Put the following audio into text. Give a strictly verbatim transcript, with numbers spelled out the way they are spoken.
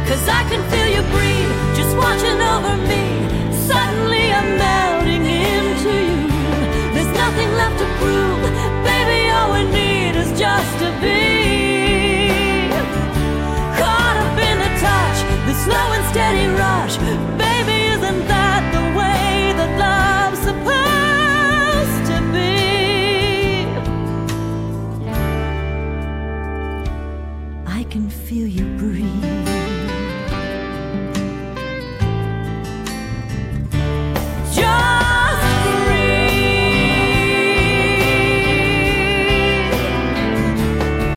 'cause I can feel you breathe, just watching over me. Suddenly I'm melting into you. There's nothing left to prove.